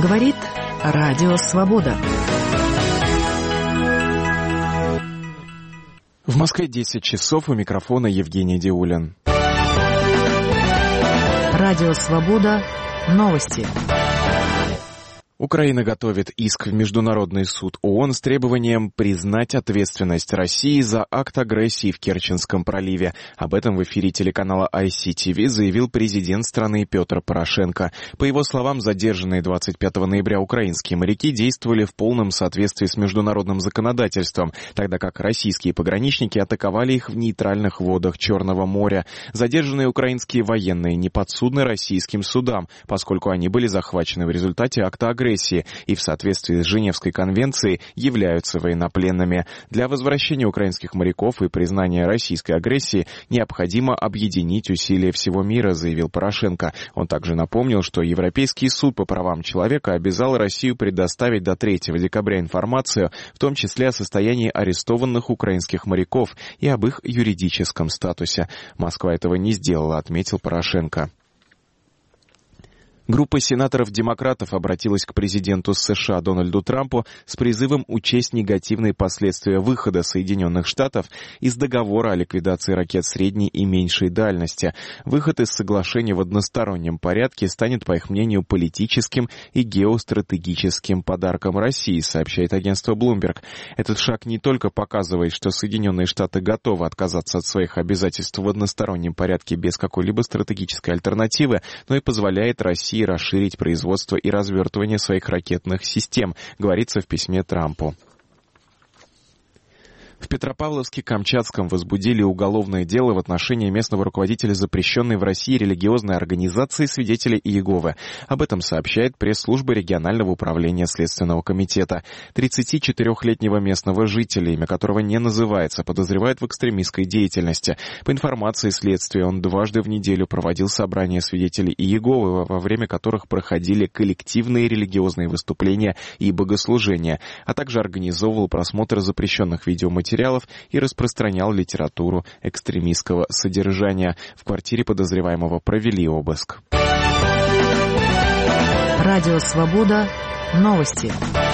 Говорит Радио Свобода. В Москве 10 часов, у микрофона Евгений Диулин. Радио Свобода. Новости. Украина готовит иск в Международный суд ООН с требованием признать ответственность России за акт агрессии в Керченском проливе. Об этом в эфире телеканала ICTV заявил президент страны Петр Порошенко. По его словам, задержанные 25 ноября украинские моряки действовали в полном соответствии с международным законодательством, тогда как российские пограничники атаковали их в нейтральных водах Черного моря. Задержанные украинские военные не подсудны российским судам, поскольку они были захвачены в результате акта агрессии и в соответствии с Женевской конвенцией являются военнопленными. Для возвращения украинских моряков и признания российской агрессии необходимо объединить усилия всего мира, заявил Порошенко. Он также напомнил, что Европейский суд по правам человека обязал Россию предоставить до 3 декабря информацию, в том числе о состоянии арестованных украинских моряков и об их юридическом статусе. Москва этого не сделала, отметил Порошенко. Группа сенаторов-демократов обратилась к президенту США Дональду Трампу с призывом учесть негативные последствия выхода Соединенных Штатов из договора о ликвидации ракет средней и меньшей дальности. Выход из соглашения в одностороннем порядке станет, по их мнению, политическим и геостратегическим подарком России, сообщает агентство Bloomberg. Этот шаг не только показывает, что Соединенные Штаты готовы отказаться от своих обязательств в одностороннем порядке без какой-либо стратегической альтернативы, но и позволяет России расширить производство и развертывание своих ракетных систем, говорится в письме Трампу. В Петропавловске-Камчатском возбудили уголовное дело в отношении местного руководителя запрещенной в России религиозной организации «Свидетели Иеговы». Об этом сообщает пресс-служба регионального управления Следственного комитета. 34-летнего местного жителя, имя которого не называется, подозревают в экстремистской деятельности. По информации следствия, он дважды в неделю проводил собрания свидетелей Иеговы, во время которых проходили коллективные религиозные выступления и богослужения, а также организовывал просмотр запрещенных видеоматериалов и распространял литературу экстремистского содержания. В квартире подозреваемого провели обыск. Радио Свобода. Новости.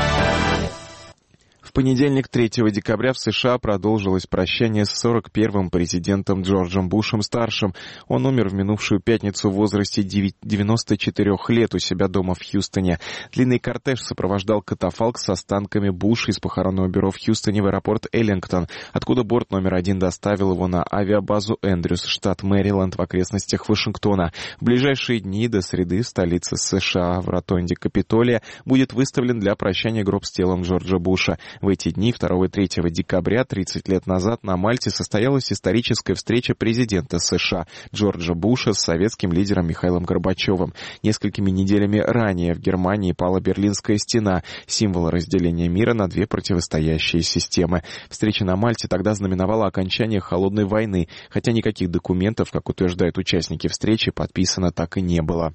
В понедельник, 3 декабря, в США продолжилось прощание с 41-м президентом Джорджем Бушем-старшим. Он умер в минувшую пятницу в возрасте 94 лет у себя дома в Хьюстоне. Длинный кортеж сопровождал катафалк с останками Буша из похоронного бюро в Хьюстоне в аэропорт Эллингтон, откуда борт номер 1 доставил его на авиабазу Эндрюс, штат Мэриленд, в окрестностях Вашингтона. В ближайшие дни до среды в столице США, в ротонде Капитолия, будет выставлен для прощания гроб с телом Джорджа Буша. В эти дни, 2 и 3 декабря, 30 лет назад, на Мальте состоялась историческая встреча президента США Джорджа Буша с советским лидером Михаилом Горбачевым. Несколькими неделями ранее в Германии пала Берлинская стена, символ разделения мира на две противостоящие системы. Встреча на Мальте тогда знаменовала окончание холодной войны, хотя никаких документов, как утверждают участники встречи, подписано так и не было.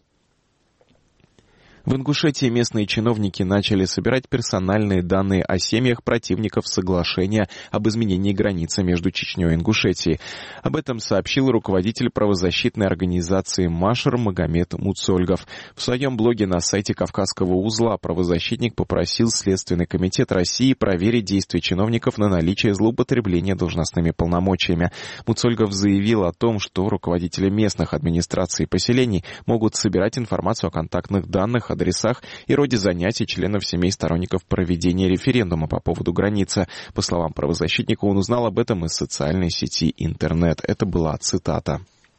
В Ингушетии местные чиновники начали собирать персональные данные о семьях противников соглашения об изменении границы между Чечней и Ингушетией. Об этом сообщил руководитель правозащитной организации «Машер» Магомед Муцольгов. В своем блоге на сайте Кавказского узла правозащитник попросил Следственный комитет России проверить действия чиновников на наличие злоупотребления должностными полномочиями. Муцольгов заявил о том, что руководители местных администраций и поселений могут собирать информацию о контактных данных, адресах и роде занятий членов семей сторонников проведения референдума по поводу границы. По словам правозащитника, он узнал об этом из социальной сети интернет. Это была цитата.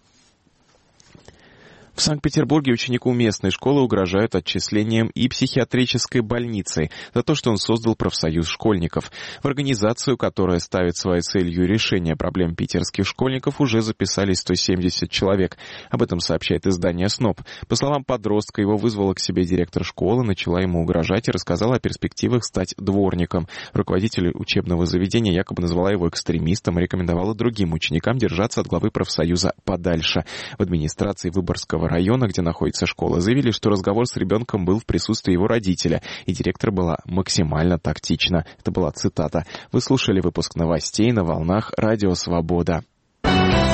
В Санкт-Петербурге ученику местной школы угрожают отчислением и психиатрической больницей за то, что он создал профсоюз школьников. В организацию, которая ставит своей целью решение проблем питерских школьников, уже записались 170 человек. Об этом сообщает издание СНОП. По словам подростка, его вызвала к себе директор школы, начала ему угрожать и рассказала о перспективах стать дворником. Руководитель учебного заведения якобы назвала его экстремистом и рекомендовала другим ученикам держаться от главы профсоюза подальше. В администрации Выборгского района, где находится школа, заявили, что разговор с ребенком был в присутствии его родителя, и директор была максимально тактична. Это была цитата. Вы слушали выпуск новостей на волнах Радио Свобода.